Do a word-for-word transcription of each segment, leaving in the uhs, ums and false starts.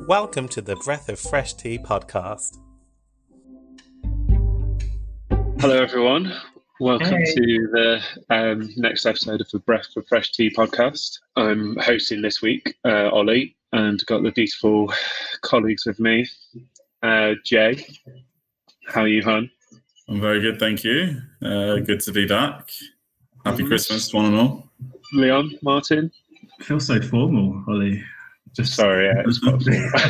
Welcome to the Breath of Fresh Tea podcast. Hello, everyone. Welcome Hey. to the um, next episode of the Breath of Fresh Tea podcast. I'm hosting this week, uh, Ollie, and got the beautiful colleagues with me. Uh, Jay, how are you, hon? I'm very good, thank you. Uh, good to be back. Happy Mhm. Christmas, one and all. Leon, Martin? I feel so formal, Ollie. Just Sorry, yeah, it's quite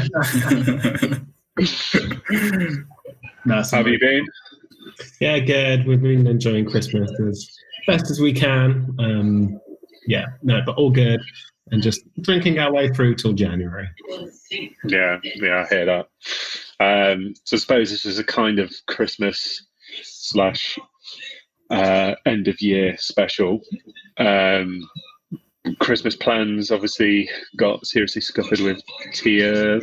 full. no, How have you been? Yeah, good. We've been enjoying Christmas as best as we can. Um, yeah, no, but all good. And just drinking our way through till January. Yeah, yeah, I hear that. Um, so I suppose this is a kind of Christmas slash uh, end of year special. Um, Christmas plans obviously got seriously scuppered with tier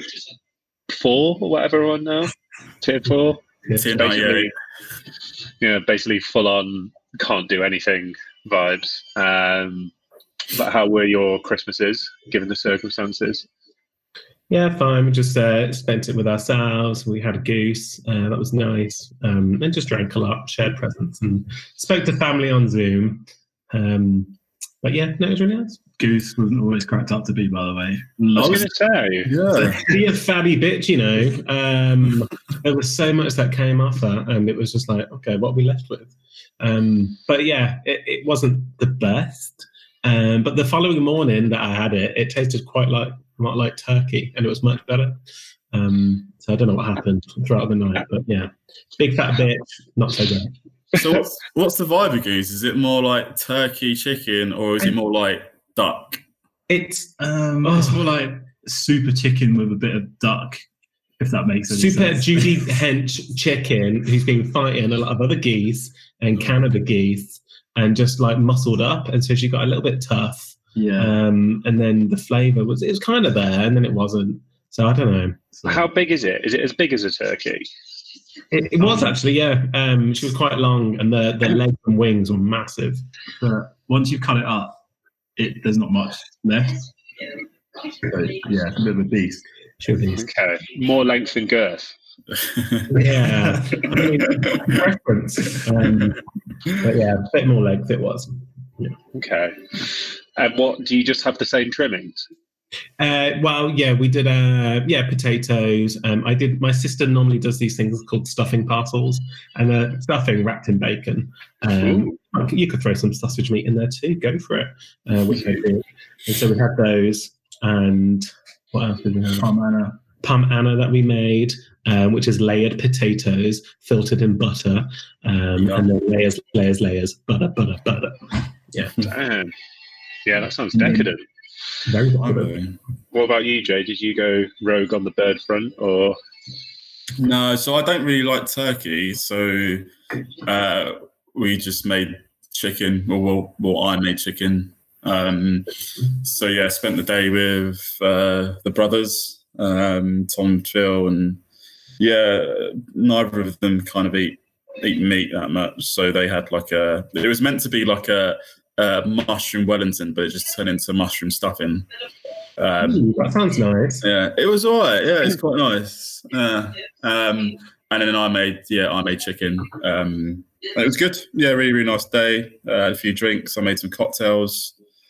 four or whatever we're on now. Tier four. Tier nine, Basically, yeah, basically full on can't do anything vibes. Um, but how were your Christmases given the circumstances? Yeah, fine. We just uh, spent it with ourselves. We had a goose. Uh, that was nice. Um, and just drank a lot, shared presents, and spoke to family on Zoom. Um, but yeah, no, it was really nice. Goose wasn't always cracked up to be, by the way. I was Lots. going to say, Yeah. Be a fabby bitch, you know. Um, there was so much that came off that, and it was just like, okay, what are we left with? Um, but yeah, it, it wasn't the best. Um, but the following morning that I had it, it tasted quite like not like turkey, and it was much better. Um, so I don't know what happened throughout the night, but yeah, big fat bitch, not so good. So what's, what's the vibe of goose? Is it more like turkey, chicken, or is it more like duck? It's um, it's more like super chicken with a bit of duck, if that makes any Super sense. Judy Hench chicken who's been fighting a lot of other geese and Canada geese and just like muscled up, and so she got a little bit tough. Yeah. Um, and then the flavour was it was kind of there, and then it wasn't. So I don't know. So- how big is it? Is it as big as a turkey? It, it was actually, yeah. Um, she was quite long, and the the legs and wings were massive. but once you cut it up, it there's not much left. So, yeah, it's a bit of a beast. She was, Okay, more length than girth. yeah. I mean, preference. Um, but yeah, a bit more legs it was. Okay, and what do you just have the same trimmings? Uh, well, yeah, we did. Uh, yeah, potatoes. Um, I did. My sister normally does these things called stuffing parcels, and uh, stuffing wrapped in bacon. Um, you could throw some sausage meat in there too. Go for it. Uh, which I did. And so we had those, and what else did we have? Palm Anna. Pum Anna that we made, um, which is layered potatoes filtered in butter, um, Yeah. and then layers, layers, layers, butter, butter, butter. Yeah, Damn. Yeah, that sounds decadent. very good. Okay. What about you, Jay? Did you go rogue on the bird front, or No, so I don't really like turkey, so uh, we just made chicken. Well, well, well I made chicken. Um, so yeah, spent the day with uh, the brothers, um, Tom, Phil, and yeah, neither of them kind of eat eat meat that much. So they had like a. It was meant to be like a, a mushroom Wellington, but it just turned into mushroom stuffing. Um, Ooh, that sounds nice. yeah, it was all right. Yeah, it's quite nice. Yeah. Um, and then I made, yeah, I made chicken. Um, and it was good. Yeah, really, really nice day. Uh, had a few drinks. I made some cocktails.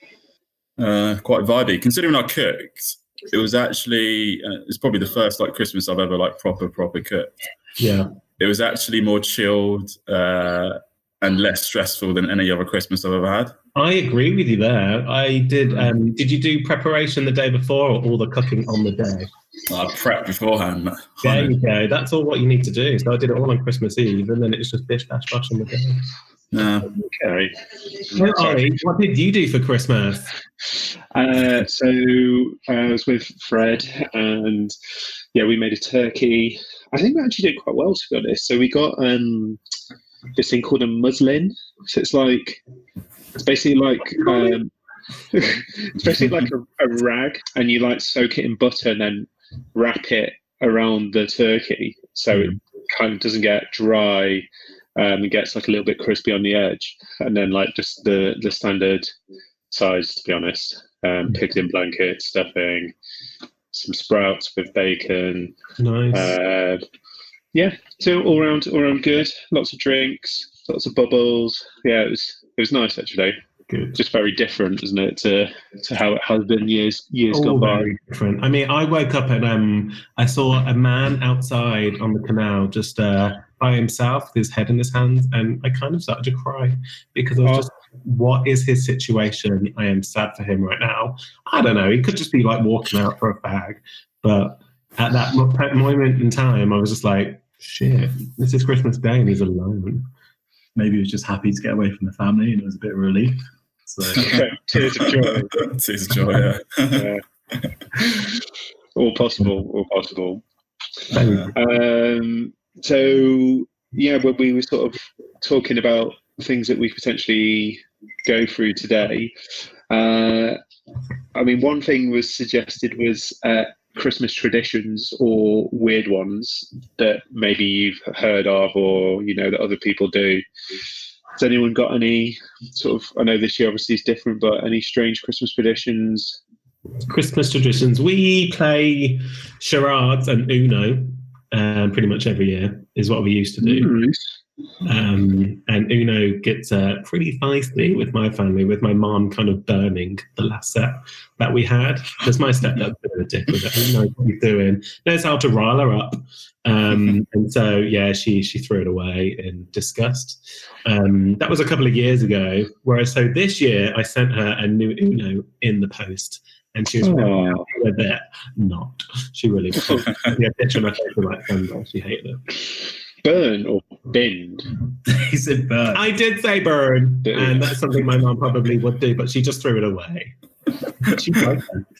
Uh, quite vibey. Considering I cooked, it was actually, uh, it's probably the first like Christmas I've ever like proper, proper cooked. Yeah. It was actually more chilled uh, and less stressful than any other Christmas I've ever had. I agree with you there. I did. Um, did you do preparation the day before, or all the cooking on the day? I prepped beforehand. There you go. That's all what you need to do. So I did it all on Christmas Eve, and then it was just bish bash bosh on the day. Yeah. okay? Well, Ollie, what did you do for Christmas? Uh, so I was with Fred, and yeah, we made a turkey. I think we actually did quite well, to be honest. So we got um, this thing called a muslin. So it's like it's basically like um, it's basically like a, a rag, and you like soak it in butter and then wrap it around the turkey, so it kind of doesn't get dry. Um, it gets like a little bit crispy on the edge, and then like just the the standard size, to be honest. Um, pigs in blanket, stuffing, some sprouts with bacon. Nice. Uh, yeah, so all around, all around good. Lots of drinks, lots of bubbles. Yeah, it was it was nice actually. Good. Just very different, isn't it, to to how it has been years years All gone by. very different. I mean, I woke up and um, I saw a man outside on the canal just uh, by himself with his head in his hands, and I kind of started to cry because I was Oh. just, what is his situation? I am sad for him right now. I don't know. He could just be like walking out for a fag, but at that mo- moment in time, I was just like, shit, this is Christmas Day and he's alone. Maybe he was just happy to get away from the family and it was a bit of a relief. So Tears of joy. Tears of joy, yeah. Yeah. all possible, all possible. So, Um, so yeah, when we were sort of talking about things that we potentially go through today, uh, I mean, one thing was suggested was uh, Christmas traditions or weird ones that maybe you've heard of or you know that other people do. Has anyone got any sort of? I know this year obviously is different, but any strange Christmas traditions? Christmas traditions. We play charades and Uno um, pretty much every year is what we used to do. Nice. Um, and Uno gets uh, pretty feisty with my family, with my mom kind of burning the last set that we had because my stepdad's a bit of a dick with it. He knows what he's doing, knows how to rile her up. Um, and so, yeah, she she threw it away in disgust. Um, that was a couple of years ago. Whereas, so this year, I sent her a new Uno in the post. And she was really Aw. happy with it. Not. She really was. Yeah, picture my face with like thunder. She hated it. Burn or bend? he said burn. I did say burn, Yeah. and that's something my mom probably would do, but she just threw it away. She liked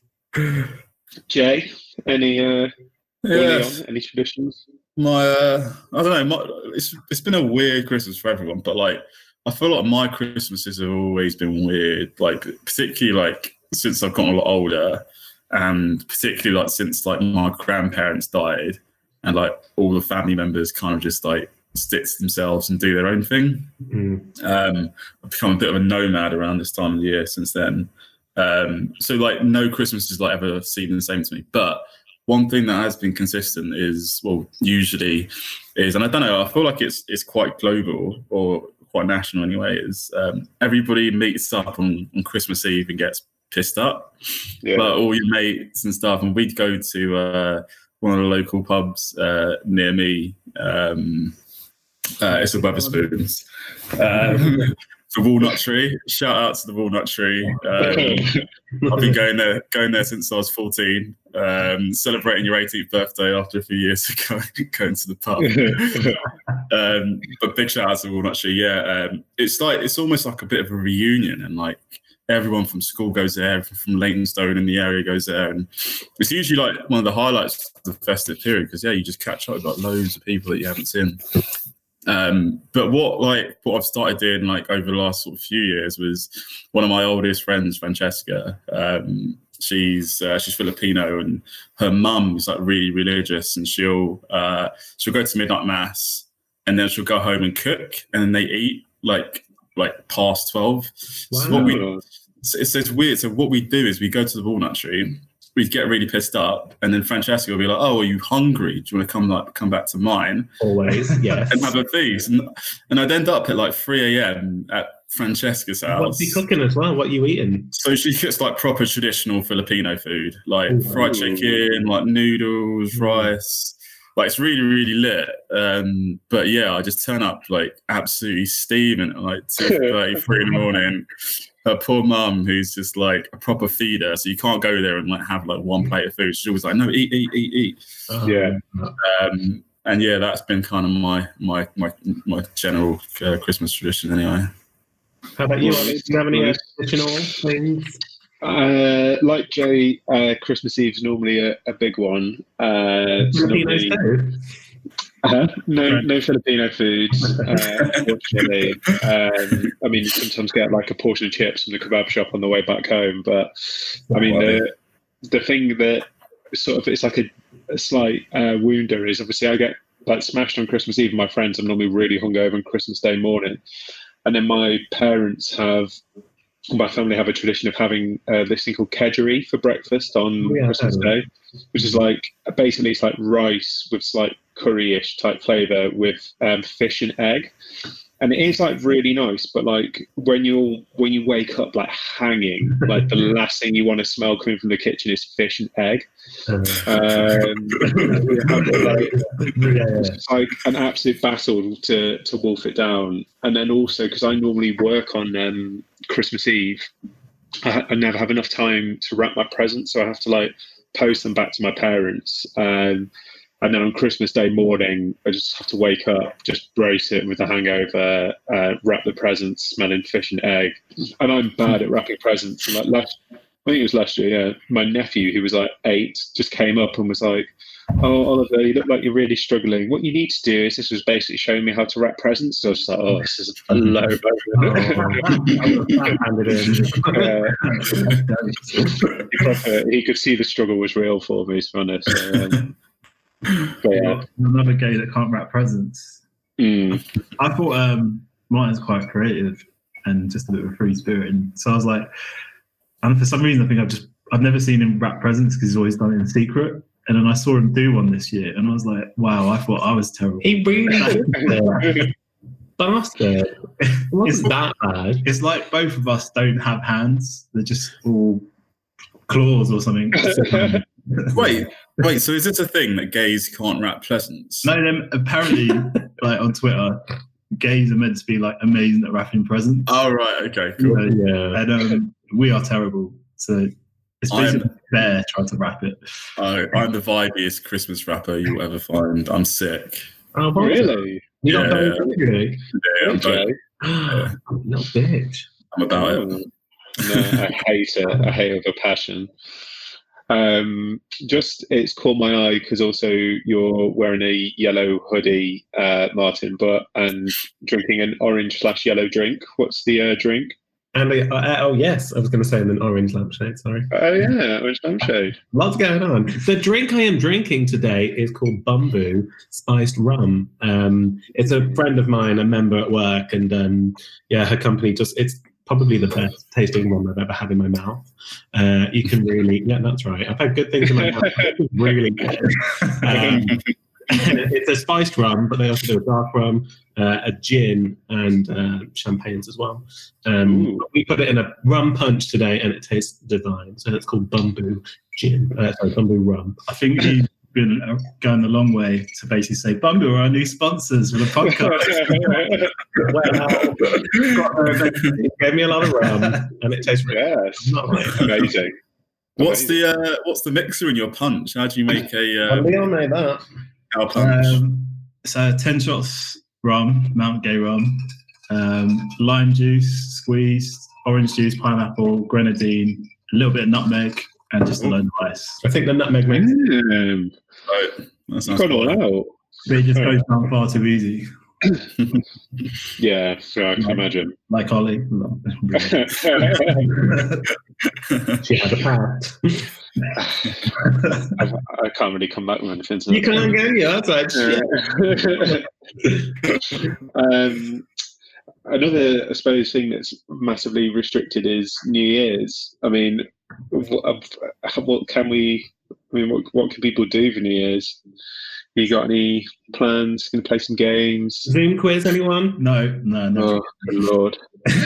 it. Jay, any uh, early Yeah. on, any traditions? My, uh, I don't know. My, it's it's been a weird Christmas for everyone, but like I feel like my Christmases have always been weird. Like particularly like since I've gotten a lot older, and particularly like since like my grandparents died, and like all the family members kind of just like stick to themselves and do their own thing. Mm. Um, I've become a bit of a nomad around this time of the year since then. Um, so like no Christmas is like ever seen the same to me. But one thing that has been consistent is, well, usually is, and I don't know, I feel like it's it's quite global or quite national anyway, is um, everybody meets up on, on Christmas Eve and gets pissed up. Yeah. But all your mates and stuff, and we'd go to uh, one of the local pubs uh, near me. Um, uh, it's a Wetherspoons. Um, the Walnut Tree. Shout out to the Walnut Tree. Um, I've been going there, going there since I was fourteen. Um, celebrating your eighteenth birthday after a few years of going, going to the pub. um, but big shout out to the Walnut Tree. Yeah, um, it's like it's almost like a bit of a reunion, and like everyone from school goes there, everyone from Leytonstone in the area goes there, and it's usually like one of the highlights of the festive period because yeah, you just catch up with like loads of people that you haven't seen. Um, but what like what I've started doing like over the last sort of few years was one of my oldest friends, Francesca. Um, she's uh, she's Filipino, and her mum is like really religious, and she'll uh, she'll go to midnight mass, and then she'll go home and cook, and then they eat like like past twelve. Wow. So what we so it's, it's weird. So what we do is we go to the Walnut Tree. We'd get really pissed up, and then Francesca will be like, "Oh, are you hungry? Do you want to come like come back to mine?" Always, yes. And have a feast. And, and I'd end up at like three a.m. at Francesca's house. What's he cooking as well? What are you eating? So she gets like proper traditional Filipino food, like Ooh. fried chicken, like noodles, Mm. rice. Like it's really, really lit. Um, but yeah, I just turn up like absolutely steaming at like two thirty, three in the morning. Her poor mum, who's just like a proper feeder, so you can't go there and like have like one plate of food. She's always like, "No, eat, eat, eat, eat." Oh, Yeah. Um, and yeah, that's been kind of my my my my general uh, Christmas tradition, anyway. How about you, Ollie? Do you have any Nice. additional things? Uh, like Jay, uh, Christmas Eve is normally a, a big one. Uh, so Filipinos normally- too? Uh-huh. No, no Filipino food. Uh, unfortunately, um, I mean, you sometimes get like a portion of chips from the kebab shop on the way back home. But I mean, the the thing that sort of it's like a, a slight uh, wounder is obviously I get like smashed on Christmas Eve. With my friends, I'm normally really hungover on Christmas Day morning, and then my parents have my family have a tradition of having uh, this thing called kedgeree for breakfast on Oh, yeah, Christmas totally. Day, which is like basically it's like rice with slight curry-ish type flavour with um, fish and egg. And it is like really nice, but like when you when you wake up like hanging, like the last thing you want to smell coming from the kitchen is fish and egg. Um, like, it's like an absolute battle to to wolf it down. And then also because I normally work on um, Christmas Eve, I, ha- I never have enough time to wrap my presents, so I have to like post them back to my parents. Um, And then on Christmas Day morning, I just have to wake up, just brace it with a hangover, uh, wrap the presents, smelling fish and egg. And I'm bad at wrapping presents. And like last, I think it was last year, yeah. My nephew, who was like eight, just came up and was like, "Oh, Oliver, you look like you're really struggling. What you need to do is," this was basically showing me how to wrap presents. So I was just like, "Oh, this is a low moment." He could see the struggle was real for me, to be honest. So, um, but yeah. Another gay that can't wrap presents. Mm. I thought um, Martin's quite creative and just a bit of a free spirit, and so I was like, and for some reason I think I've just I've never seen him wrap presents because he's always done it in secret. And then I saw him do one this year, and I was like, wow, I thought I was terrible. He really did. Bastard. It wasn't that bad. It's like both of us don't have hands; they're just all claws or something. Wait, wait. So is this a thing that gays can't wrap presents? No, then apparently, like on Twitter, gays are meant to be like amazing at wrapping presents. Oh right, okay, cool. You know, Yeah. and um, we are terrible. So it's basically fair trying to wrap it. Oh, I'm the vibiest Christmas wrapper you'll ever find. I'm sick. Oh, bastard. Really? You're not Yeah. going to do Yeah, I'm, Okay. it? No bitch. I'm about it. No, I hate it. I hate it with a passion. Um, just it's caught my eye because also you're wearing a yellow hoodie, uh, Martin, but and drinking an orange slash yellow drink. What's the uh, drink? And uh, uh, oh yes, I was going to say an orange lampshade. Sorry. Oh yeah, orange lampshade. Lots going on. The drink I am drinking today is called Bumbu Spiced Rum. Um, it's a friend of mine, a member at work, and um, yeah, her company just it's probably the best tasting rum I've ever had in my mouth. Uh, you can really, yeah, that's right. I've had good things in my mouth. It's really good. Um, it's a spiced rum, but they also do a dark rum, uh, a gin, and uh, champagnes as well. Um, we put it in a rum punch today, and it tastes divine. So it's called Bumbu Gin. Uh, sorry, Bumbu Rum. I think you've been uh, going a long way to basically say Bumbu are our new sponsors for the podcast. Well, it gave me a lot of rum, and it tastes really Yes, not right. amazing. What's the uh, what's the mixer in your punch? How do you make a uh, we all know that. cow punch? Um, so ten shots rum, Mount Gay rum, um, lime juice, squeezed, orange juice, pineapple, grenadine, a little bit of nutmeg, and just a load of ice. I think the nutmeg makes Um, Right, that sounds got all fine. out. But it just goes down far too easy, Yeah, yeah, I can imagine. like Ollie. she had a pat. I, I can't really come back with anything. To You can't go, yeah, that's right. Yeah. um, another, I suppose, thing that's massively restricted is New Year's. I mean, what, what can we? I mean, what, what can people do for New Year's? You got any plans? Can you play some games? Zoom quiz, anyone? no, no, no. Oh, good lord!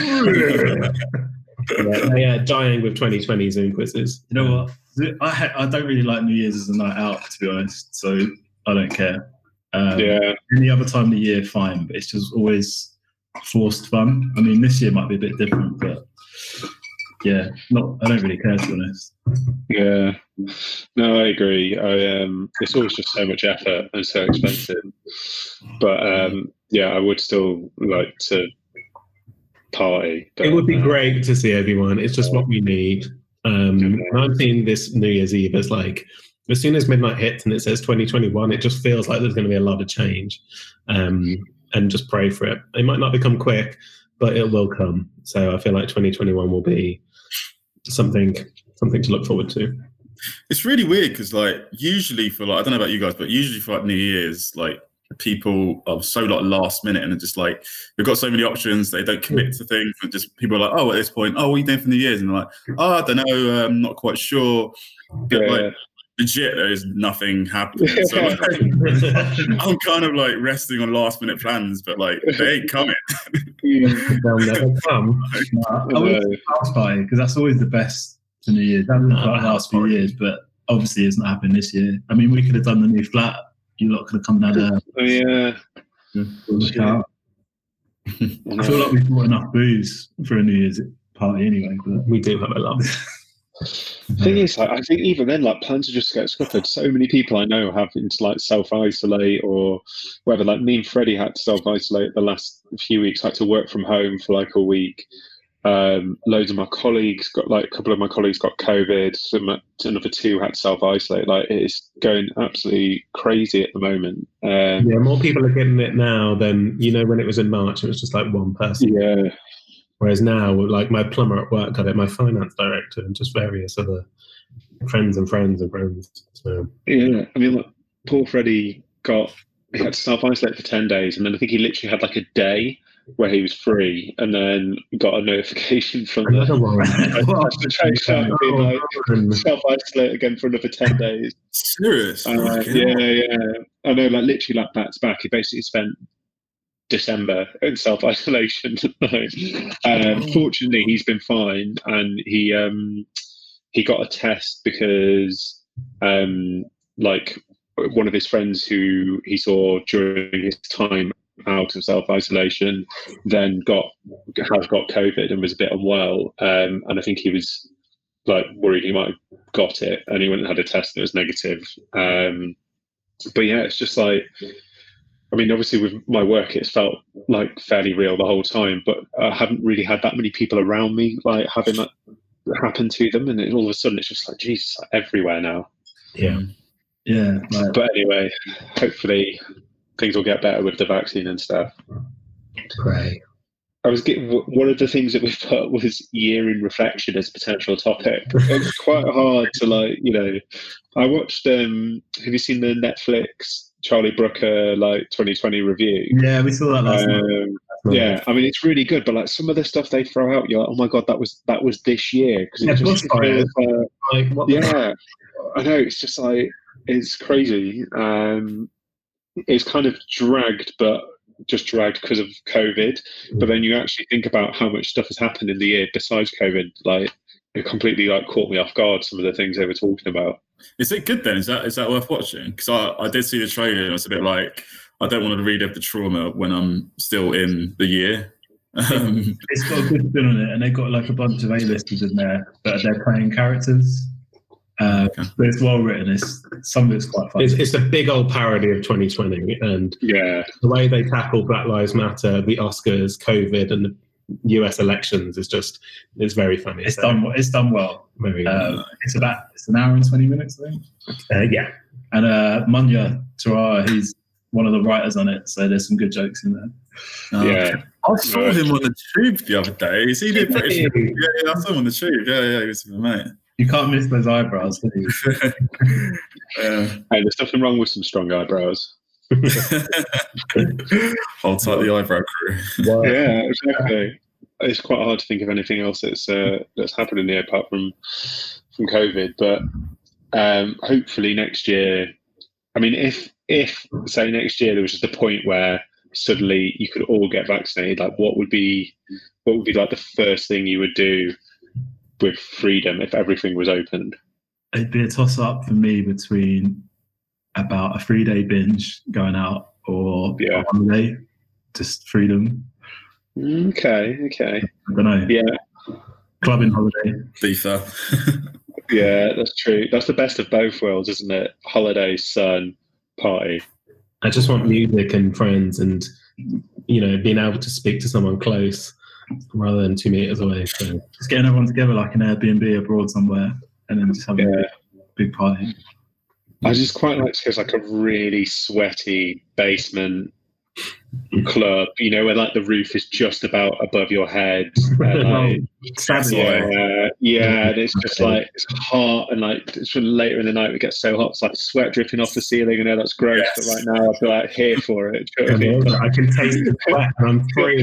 yeah, yeah, dying with twenty twenty Zoom quizzes. You know what? I ha- I don't really like New Year's as a night out, to be honest. So I don't care. Um, Yeah, Any other time of the year, fine. But it's just always forced fun. I mean, this year might be a bit different, but yeah, not. I don't really care, to be honest. yeah. No, I agree. I um, it's always just so much effort and so expensive. But um, yeah, I would still like to party. But, It would be uh, great to see everyone. It's just what we need. Um, and I'm seeing this New Year's Eve as like, as soon as midnight hits and it says twenty twenty-one, it just feels like there's going to be a lot of change. Um, and just pray for it. It might not become quick, but it will come. So I feel like twenty twenty-one will be something something to look forward to. It's really weird because, like, usually for like I don't know about you guys, but usually for like New Year's, like people are so like last minute, and it's just like they've got so many options, they don't commit to things, and just people are like, oh, at this point, oh, what are you doing for New Year's? And they're like, oh, I don't know, I'm not quite sure. But, Yeah. like, legit, there is nothing happening. So like, I'm kind of like resting on last minute plans, but like they ain't coming. They'll never come. I went to the house party because that's always the best for New Year's. That was like the last few years, but obviously it's not happening this year. I mean, we could have done the new flat. You lot could have come down there. Oh, yeah. I feel like we've bought enough booze for a New Year's party anyway. But We do have a lot. The thing is, like, I think even then, like, plans are just get scuppered. So many people I know having to like self-isolate or whether. Like me and Freddie had to self-isolate the last few weeks. Had to work from home for like a week. Um, loads of my colleagues got like a couple of my colleagues got COVID. Some another two had to self-isolate. Like it's going absolutely crazy at the moment. Um, Yeah, more people are getting it now than, you know, when it was in March, it was just like one person. yeah. Whereas now, like my plumber at work got it, my finance director, and just various other friends and friends and friends. So Yeah, I mean, look, poor Freddie got he had to self-isolate for ten days, and then I think he literally had like a day where he was free, and then got a notification from the another one. being like self-isolate again for another ten days. Serious? Uh, Fucking yeah, hell. yeah. I know, like literally, like back to back. He basically spent December in self-isolation. um, fortunately, he's been fine, and he um, he got a test because um, like one of his friends who he saw during his time out of self-isolation then got has got COVID and was a bit unwell, um, and I think he was like worried he might have got it, and he went and had a test that was negative. Um, but yeah, it's just like, I mean, obviously with my work, it's felt like fairly real the whole time, but I haven't really had that many people around me like having that happen to them, and it, all of a sudden it's just like, Jesus, like, everywhere now. Yeah. yeah, like, But anyway, hopefully things will get better with the vaccine and stuff. Pray. I was getting one of the things that we put was year in reflection as a potential topic. It's quite hard to like, you know. I watched. Um, have you seen the Netflix Charlie Brooker like twenty twenty review? yeah, we saw that last night. Um, yeah, I mean it's really good, but like some of the stuff they throw out, you're like, oh my god, that was that was this year because Yeah, it just Bushfire. feels, uh, Like, what the yeah, I know, it's just like it's crazy. Um, it's kind of dragged, but just dragged because of COVID. But then you actually think about how much stuff has happened in the year besides COVID. Like it completely like caught me off guard. Some of the things they were talking about. Is it good then? Is that is that worth watching? Because I, I did see the trailer and it's a bit like, I don't want to relive the trauma when I'm still in the year. Um, It's got a good spin on it, and they've got like a bunch of A-listers in there, but they're playing characters. Uh, Okay. But it's well written. It's some of it's quite funny. It's, it's a big old parody of twenty twenty, and Yeah, the way they tackle Black Lives Matter, the Oscars, COVID, and the U S elections is just, it's very funny. It's So, done. It's done well. Very, Uh, it's about it's an hour and twenty minutes, I think. uh, yeah. And uh, Munya Torara, he's one of the writers on it, so there's some good jokes in there. uh, yeah. I saw Right. him on the tube the other day. Is he the British? Hey. Yeah, yeah, I saw him on the tube. Yeah, yeah, he was with my mate. You can't miss those eyebrows, can you? Yeah. Hey, there's nothing wrong with some strong eyebrows. Hold tight the eyebrow crew. Wow. Yeah, exactly. It's quite hard to think of anything else that's uh, that's happened in there apart from from COVID. But um, hopefully next year. I mean, if if say next year there was just a point where suddenly you could all get vaccinated, like what would be what would be like the first thing you would do with freedom if everything was opened? It'd be a toss up for me between about a three day binge going out or Yeah. a holiday, just freedom. Okay, okay, I don't know. yeah, Clubbing holiday. Beefer. yeah, that's true. That's the best of both worlds, isn't it? Holiday, sun, party. I just want music and friends and, you know, being able to speak to someone close rather than two meters away. So Just getting everyone together like an Airbnb abroad somewhere and then just having Yeah. a big party. I just quite like to go to like a really sweaty basement club, you know, where like the roof is just about above your head. And, like, Sadly, yeah, yeah, and it's just like it's hot, and like it's from later in the night it gets so hot, it's like sweat dripping off the ceiling. You know, that's gross. Yes. But right now I feel like here for it. Do you know what I mean? I can taste the sweat and I'm free.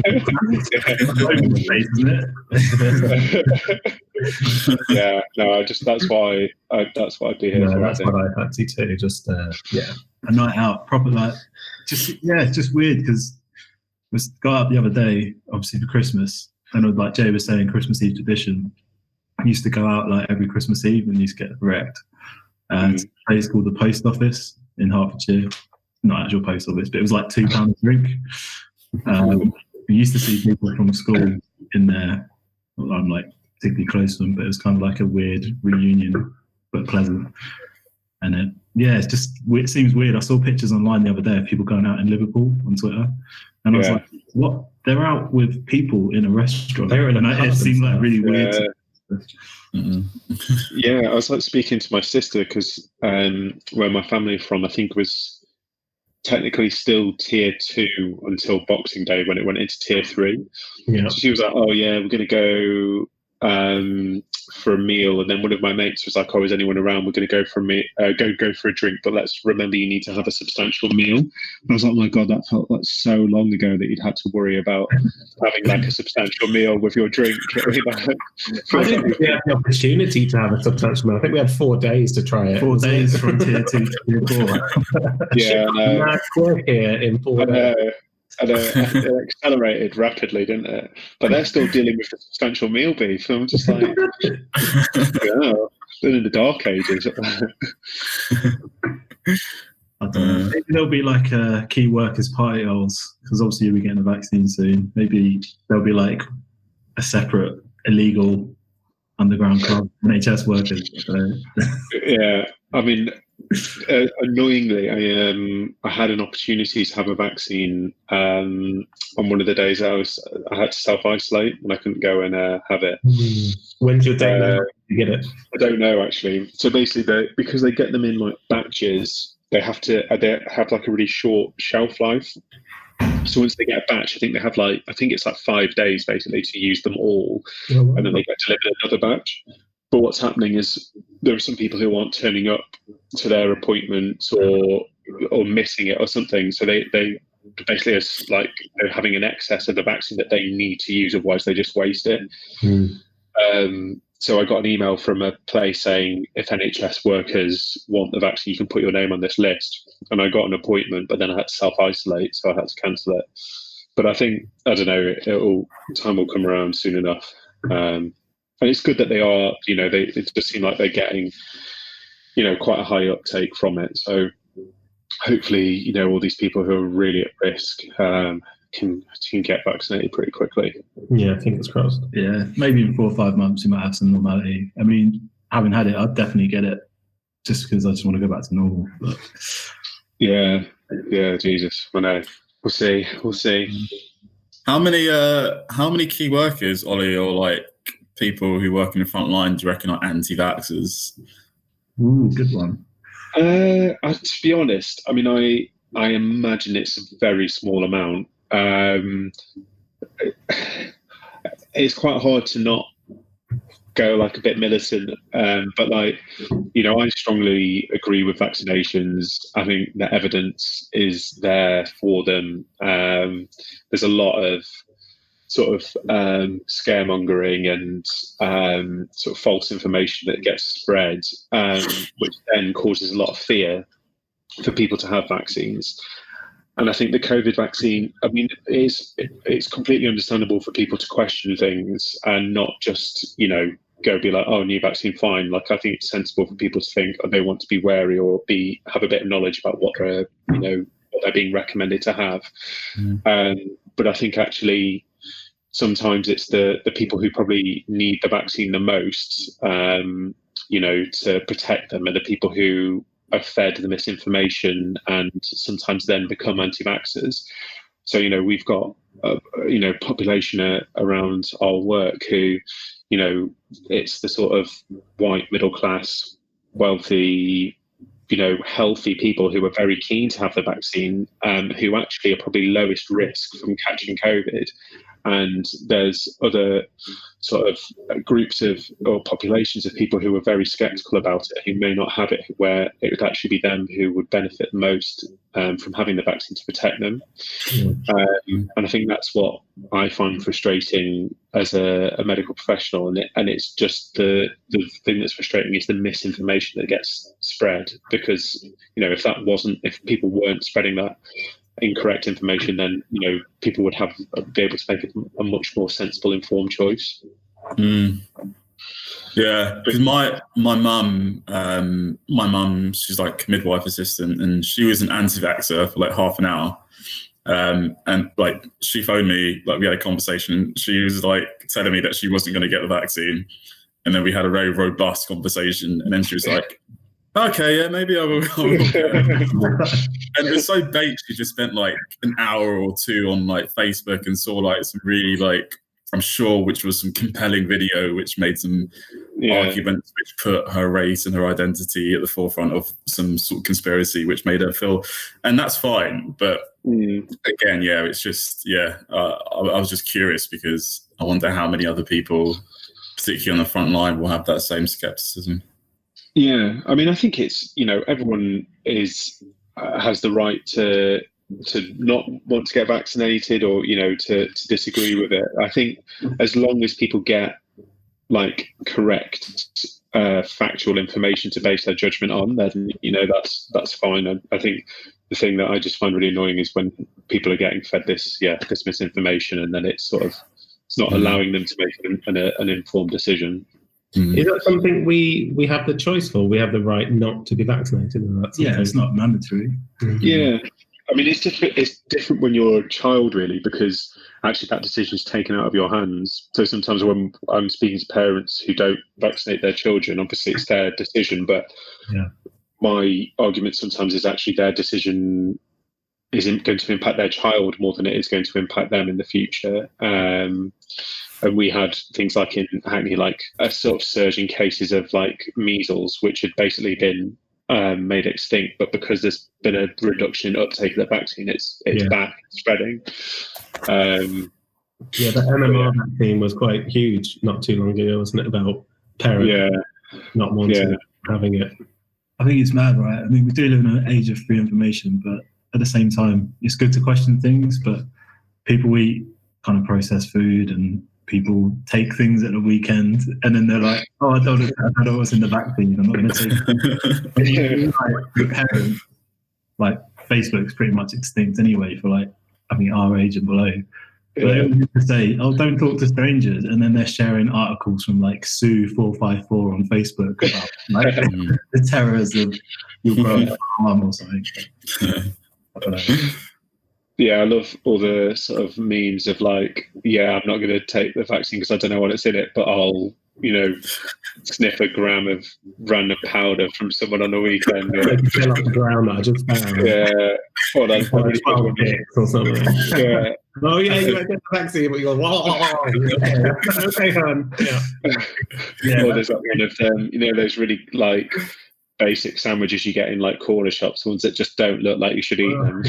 Yeah, no, I just that's why I, that's what I'd be here No, for. that's I think. what I fancy too. Just uh, yeah. a night out, proper like, just yeah, it's just weird because we got up the other day, obviously for Christmas, and it was like Jay was saying, Christmas Eve tradition. I used to go out like every Christmas Eve and used to get wrecked. And Mm. a place called the Post Office in Hertfordshire, not actual post office, but it was like two pounds a drink. Um, we used to see people from school in there. Well, I'm like particularly close to them, but it was kind of like a weird reunion, but pleasant. And it, yeah, it's just it seems weird. I saw pictures online the other day of people going out in Liverpool on Twitter, and I was Yeah. like, "What? They're out with people in a restaurant?" They were in a and I, pub it and seemed like stuff. really weird. Yeah. Mm-mm. Yeah, I was like speaking to my sister because um, where my family are from, I think was technically still tier two until Boxing Day when it went into tier three. Yeah. So she was like, "Oh yeah, we're going to go um, for a meal," and then one of my mates was like, "Oh, is anyone around? We're going to go for a me- uh, go go for a drink, but let's remember you need to have a substantial meal." And I was like, "Oh my god, that felt like so long ago that you'd had to worry about having like a substantial meal with your drink." I didn't think we had the opportunity to have a substantial meal. I think we had four days to try it. Four days from tier two to tier four. Yeah, I know. Mad quick here in four I days. know. And uh, it accelerated rapidly, didn't it? But they're still dealing with the substantial meal beef. I'm just like, yeah, been in the dark ages. I don't know. Maybe there'll be like a key workers party holes because obviously we're getting a vaccine soon. Maybe there'll be like a separate illegal underground club, N H S workers. So. Yeah, I mean, uh, annoyingly, I um I had an opportunity to have a vaccine um on one of the days I was I had to self isolate and I couldn't go and uh, have it. Hmm. When's your date Uh, to get it? I don't know actually. So basically, they because they get them in like batches, they have to uh, they have like a really short shelf life. So once they get a batch, I think they have like I think it's like five days basically to use them all, Oh, wow. and then they get delivered another batch. But what's happening is there are some people who aren't turning up to their appointments or or missing it or something. So they they basically it's like they're having an excess of the vaccine that they need to use, otherwise they just waste it. Hmm. Um, so I got an email from a place saying if N H S workers want the vaccine, you can put your name on this list. And I got an appointment, but then I had to self-isolate, so I had to cancel it. But I think, I don't know, it'll, time will come around soon enough. Um, and it's good that they are, you know, they it just seem like they're getting, you know, quite a high uptake from it. So hopefully, you know, all these people who are really at risk um, can can get vaccinated pretty quickly. Yeah, fingers crossed. Yeah, maybe in four or five months we might have some normality. I mean, having had it, I'd definitely get it just because I just want to go back to normal. But Yeah, yeah, Jesus, I know. We'll see, we'll see. How many uh how many key workers, Ollie, or like people who work in the front line, do you reckon are anti-vaxxers? ooh, good one. Uh, uh, to be honest, I mean, I I imagine it's a very small amount. Um, it's quite hard to not go like a bit militant, um, but like, you know, I strongly agree with vaccinations. I think the evidence is there for them. Um, there's a lot of sort of um, scaremongering and um, sort of false information that gets spread, um, which then causes a lot of fear for people to have vaccines. And I think the COVID vaccine, I mean, it's, it's completely understandable for people to question things and not just, you know, go be like, oh, new vaccine, fine. Like, I think it's sensible for people to think oh, they want to be wary or be have a bit of knowledge about what they're, you know, what they're being recommended to have. Mm. Um, but I think actually sometimes it's the the people who probably need the vaccine the most, um, you know, to protect them, are the people who are fed the misinformation and sometimes then become anti-vaxxers. So, you know, we've got, a, you know, population uh, around our work who, you know, it's the sort of white, middle class, wealthy, you know, healthy people who are very keen to have the vaccine, um, who actually are probably lowest risk from catching COVID. And there's other sort of groups of or populations of people who are very skeptical about it, who may not have it, where it would actually be them who would benefit most um, from having the vaccine to protect them. Um, and I think that's what I find frustrating as a, a medical professional. And, it, and it's just the, the thing that's frustrating is the misinformation that gets spread. Because, you know, if that wasn't, if people weren't spreading that incorrect information, then, you know, people would have be able to make a, a much more sensible, informed choice. Mm. Yeah, because my my mum, um, my mum, she's like midwife assistant, and she was an anti-vaxxer for like half an hour. Um, and like she phoned me, like we had a conversation, and she was like telling me that she wasn't going to get the vaccine, and then we had a very robust conversation, and then she was like, okay, yeah, maybe I will. I will. And it was so baked. She just spent like an hour or two on like Facebook and saw like some really like, I'm sure, which was some compelling video, which made some yeah. arguments, which put her race and her identity at the forefront of some sort of conspiracy, which made her feel, and that's fine. But mm. again, yeah, it's just, yeah, uh, I, I was just curious because I wonder how many other people, particularly on the front line, will have that same skepticism. Yeah, I mean, I think it's, you know, everyone is uh, has the right to to not want to get vaccinated, or, you know, to, to disagree with it. I think as long as people get like correct uh, factual information to base their judgment on, then, you know, that's that's fine. I, I think the thing that I just find really annoying is when people are getting fed this, yeah, this misinformation, and then it's sort of it's not allowing them to make an, an, an informed decision. Mm. Is that something we, we have the choice for? We have the right not to be vaccinated? Or that's yeah, it's not mandatory. Mm-hmm. Yeah. I mean, it's different. It's different when you're a child, really, because actually that decision is taken out of your hands. So sometimes when I'm speaking to parents who don't vaccinate their children, obviously it's their decision, but yeah. my argument sometimes is actually their decision isn't going to impact their child more than it is going to impact them in the future. Um, and we had things like in Hackney, like a sort of surge in cases of like measles, which had basically been um, made extinct, but because there's been a reduction in uptake of the vaccine, it's it's yeah. back spreading. Um, yeah, the M M R yeah. vaccine was quite huge not too long ago, wasn't it? About parents yeah. not wanting yeah. having it. I think it's mad, right? I mean, we do live in an age of free information, but at the same time, it's good to question things. But people eat kind of processed food, and people take things at the weekend, and then they're like, "Oh, I don't know, I don't know what's in the vaccine. I'm not going to take it." And you, like, your parents, like Facebook's pretty much extinct anyway for like I mean our age and below. But they always used to say, "Oh, don't talk to strangers," and then they're sharing articles from like Sue four five four on Facebook about like, the terrors of your growing arm or something. I don't know. Yeah, I love all the sort of memes of like, yeah, I'm not going to take the vaccine because I don't know what it's in it, but I'll, you know, sniff a gram of random powder from someone on the weekend. Or, like fill up the ground that I just found. Yeah, or that's probably twelve dicks or something. Yeah. Oh yeah, you might get the vaccine, but you go, whoa, whoa, whoa. Okay, hon. Yeah. Yeah. Or there's that one of them, you know, those really like basic sandwiches you get in like corner shops, ones that just don't look like you should eat them.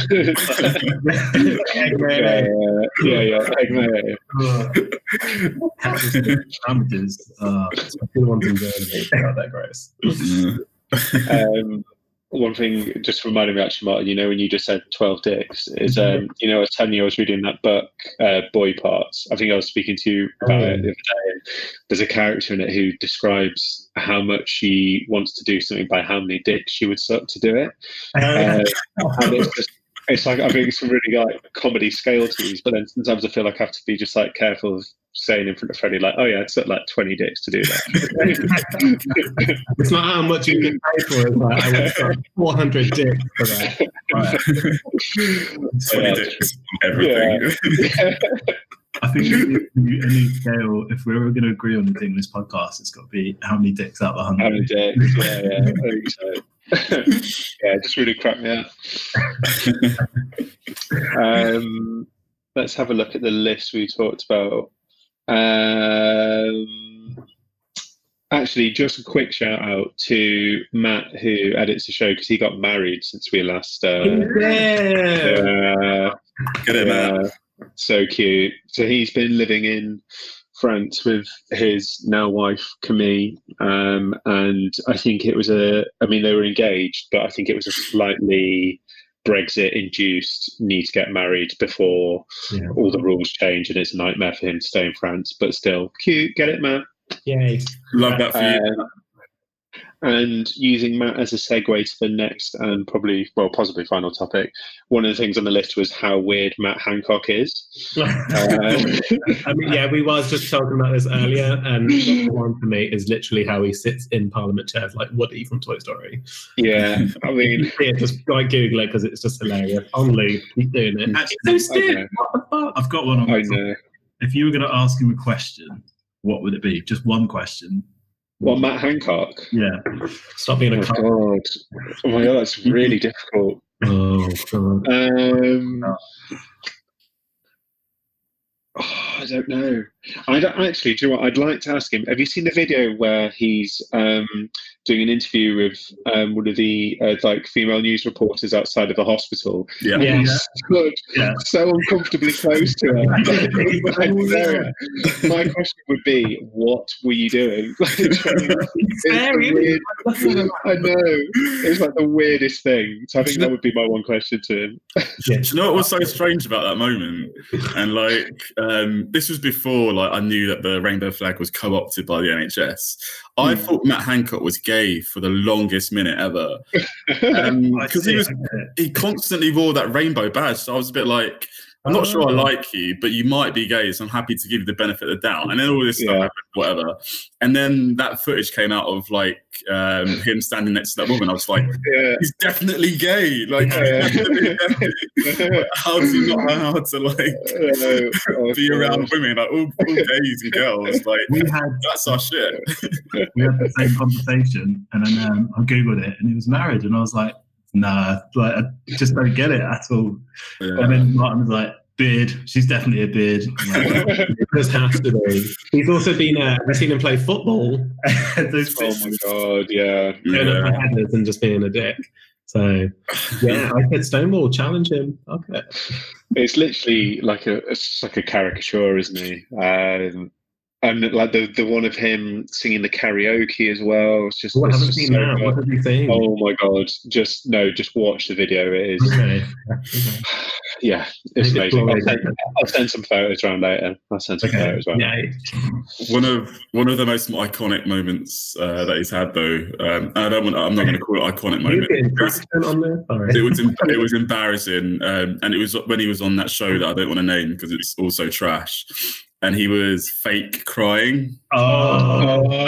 Egg mayonnaise. Yeah, yeah, yeah, egg mayonnaise. Sandwiches. Uh, good ones in Germany. They're not that gross. Um, one thing just reminded me actually, Martin, you know, when you just said twelve dicks, is, um, you know, I was telling you I was reading that book, uh, Boy Parts. I think I was speaking to you about oh, it the other day. There's a character in it who describes how much she wants to do something by how many dicks she would suck to do it. Uh, and it's just, it's like, I think it's a really like comedy scale to these, but then sometimes I feel like I have to be just like careful of saying in front of Freddie, like, oh yeah, it's like twenty dicks to do that. It's not how much you get paid for it, like, I would start four hundred dicks for that. twenty dicks on everything. Yeah. I think any scale, if we're ever going to agree on anything in this podcast, it's got to be how many dicks out of a hundred. How many dicks, yeah, yeah, I think so. Yeah, it just really cracked me out. um, let's have a look at the list we talked about. Um, Actually, just a quick shout out to Matt, who edits the show, because he got married since we last. Uh, Yeah. uh, Get it, man. uh, so cute. So he's been living in France with his now wife Camille, um, and I think it was a. I mean, they were engaged, but I think it was a slightly Brexit-induced need to get married before Yeah. all the rules change, and it's a nightmare for him to stay in France. But still, cute. Get it, Matt. Yay. Love that for you. Um, and using Matt as a segue to the next and probably, well, possibly final topic, one of the things on the list was how weird Matt Hancock is. Uh, I mean, yeah, we was just talking about this earlier, and the one for me is literally how he sits in Parliament chairs like Woody from Toy Story. yeah, I mean, Yeah, just go and Google it because it's just hilarious. On loop, keep doing it. Actually, It's so I stiff. know. What the fuck? I've got one on. I know. If you were going to ask him a question, what would it be? Just one question. Well, Matt Hancock. Yeah. Stop being Oh a my cunt. god. Oh my god, that's really difficult. Oh, God. Um, oh, I don't know. I don't actually. Do you know what? I'd like to ask him. Have you seen the video where he's um, doing an interview with um, one of the uh, like female news reporters outside of the hospital? Yeah. And Yeah. he's stood Yeah. so uncomfortably close to her. My question would be, what were you doing? It's Scary, the isn't weird- I know. It's like the weirdest thing. So I think that would be my one question to him. Do you know what was so strange about that moment? And like, um, this was before like I knew that the rainbow flag was co-opted by the N H S. I Hmm. thought Matt Hancock was gay for the longest minute ever because he was he constantly wore that rainbow badge. So I was a bit like, I'm not sure I like you, but you might be gay, so I'm happy to give you the benefit of the doubt. And then all this stuff Yeah. happened, whatever. And then that footage came out of like um, him standing next to that woman. I was like, Yeah. he's definitely gay. Like, Yeah. he's definitely gay. How does he not know how to like Uh, oh, be God. around women? Like all, all gays and girls. Like We had that's our shit. we had the same conversation, and then um, I googled it, and he was married, and I was like, nah, like I just don't get it at all. Yeah. And then Martin was like, beard, she's definitely a beard. I'm like, It just has to be. He's also been, uh, I've seen him play football, those Oh my god, yeah. going up for Yeah. headers and just being a dick. So, yeah, I could Stonewall challenge him. Okay. It's literally like a it's like a caricature, isn't he? Um, and like the the one of him singing the karaoke as well. It's just, Oh, I it's haven't just seen so that. good. What have you seen? Oh my god! Just no, just watch the video. It is, Okay. yeah, it's Make it amazing. I'll glorious. send, I'll send some photos around later. I'll send some Okay. photos around. Yeah. One of one of the most iconic moments uh, that he's had, though. Um, and I don't want. I'm not going to call it iconic You moment. getting It was, traction on there? Sorry. it was em- it was embarrassing, um, and it was when he was on that show that I don't want to name because it's also trash. And he was fake crying. oh, Oh,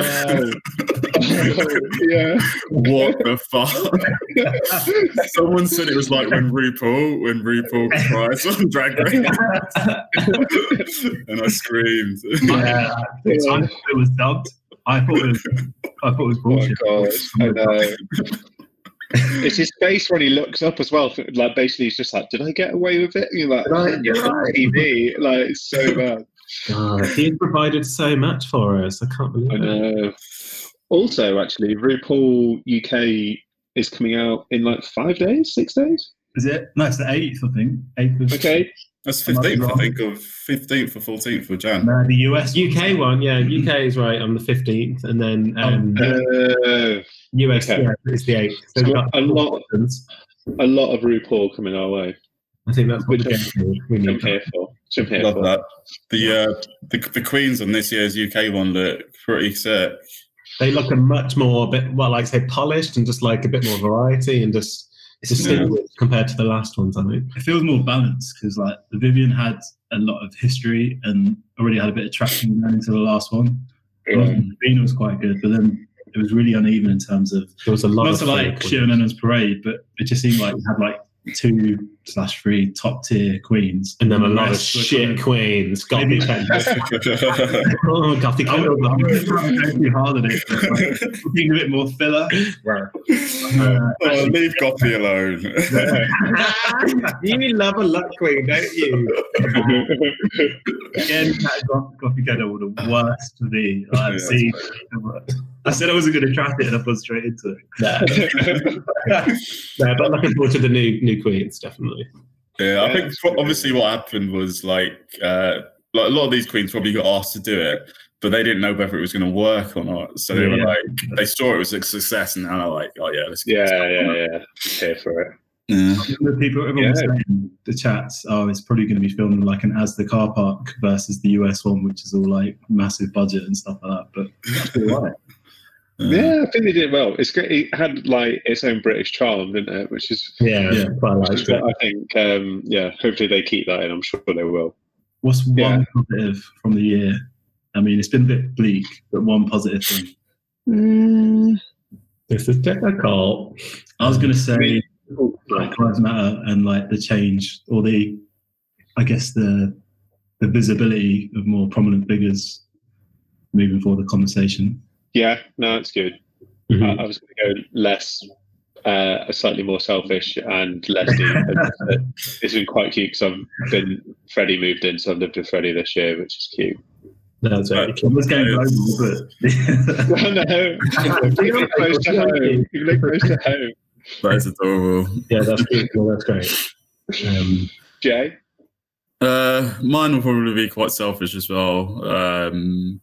yeah. What the fuck? Someone said it was like when RuPaul, when RuPaul cries on Drag Race, and I screamed. yeah, I thought it was dubbed. I thought it was. I thought it was Oh my bullshit. god! I know. It's his face when he looks up as well. Like basically, he's just like, "Did I get away with it?" You're like, Right, "You're on right. T V." Like it's so bad. God, he's provided so much for us. I can't believe I it. know. Also, actually, RuPaul U K is coming out in like five days, six days. Is it? No, it's the eighth, I think. Eighth of Okay. That's fifteenth, I think, of fifteenth or fourteenth of Jan. No, the U S U K one, yeah, U K is right on the fifteenth, and then um, Uh, U S okay. yeah, is the eighth. So So we've got a lot- options. a lot of RuPaul coming our way. I think that's what Which we we Which I'm need. here for. Which I'm here Love for. that. The, uh, the the queens on this year's U K one look pretty sick. They look a much more bit well, like say polished and just like a bit more variety and just distinguished compared to the last ones. I think. it feels more balanced because like the Vivian had a lot of history and already had a bit of traction going into the last one. Yeah. Venus was quite good, but then it was really uneven in terms of There was a lot not of to like fake shit on Anna's parade, but it just seemed like we had like two slash three top tier queens, and then a the lot of rest were shit kind of- queens. Got me. Maybe- Oh, Gothic. I'm not trying to go too hard at it, but like, being a bit more filler. Uh, Oh, leave Gotti alone. You love a luck queen, don't you? again, Goth- Gothic Ghetto were the worst to me. Like, Yeah, see, I said I wasn't going to trap it, and I've gone straight into it. No. No, but looking forward to the new new queens, definitely. Yeah, I Yeah, think it's pro- obviously what happened was like, uh, like a lot of these queens probably got asked to do it, but they didn't know whether it was going to work or not. So they were Yeah. like, they saw it was a success, and now they're like, oh yeah, let's get yeah, this yeah, going. yeah. Here for it. Yeah. The people, everyone was Yeah. saying the chats, oh, it's probably going to be filmed in like an Asda car park versus the U S one, which is all like massive budget and stuff like that. But it's all right. Yeah, I think they did well. It's great. It had like its own British charm, didn't it? Which is, Yeah, Yeah. quite which liked is it. what I think. Um, yeah, hopefully they keep that in. I'm sure they will. What's one Yeah. positive from the year? I mean, it's been a bit bleak, but one positive thing. This is difficult. I was going to say mean, Black Lives Matter and like the change, or the, I guess the the visibility of more prominent figures moving forward the conversation. Yeah, no, it's good. Mhm. I, I was going to go less, uh, slightly more selfish and less deep. It's been quite cute because I've been Freddie moved in, so I've lived with Freddie this year, which is cute. That's very It cute. was going global, but Oh no, you live close to home. You live close to home. That is adorable. Yeah, that's beautiful. That's great. Um, Jay, Uh, mine will probably be quite selfish as well. Um,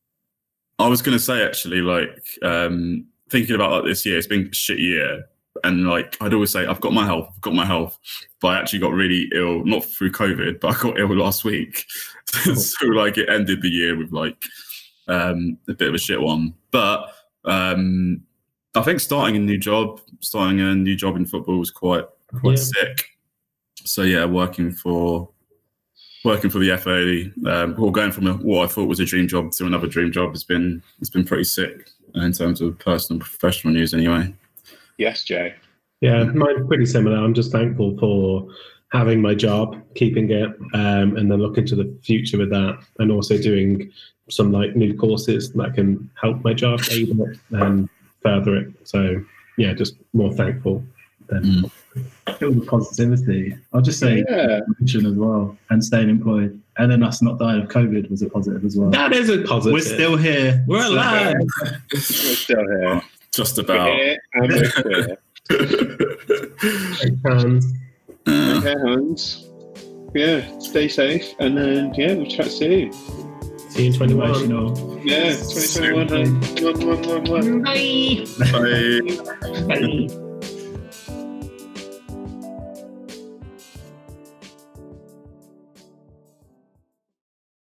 I was going to say actually, like um, thinking about like this year, it's been a shit year, and like I'd always say, I've got my health, I've got my health, but I actually got really ill, not through COVID, but I got ill last week. So like it ended the year with like um, a bit of a shit one. But um, I think starting a new job, starting a new job in football was quite quite Yeah. sick. So yeah, working for. Working for the F A, um, or going from a, what I thought was a dream job to another dream job has been it's been pretty sick in terms of personal and professional news. Anyway, yes, Jay. Yeah, mine's pretty similar. I'm just thankful for having my job, keeping it, um, and then looking to the future with that, and also doing some like new courses that can help my job, aid it, and further it. So yeah, just more thankful than. Mm. Feel the positivity. I'll just say Yeah. mission as well, and staying employed, and then us not dying of COVID was a positive as well. That is a positive. We're still here. We're Still alive. We're still here. just We're about. here and we're queer. Shake hands. Uh, Okay, Hans. Yeah, stay safe, and then yeah, we'll chat soon. See you in twenty-one. Emotional. Yeah, twenty twenty-one. One, one, one, one. Bye. bye. Bye.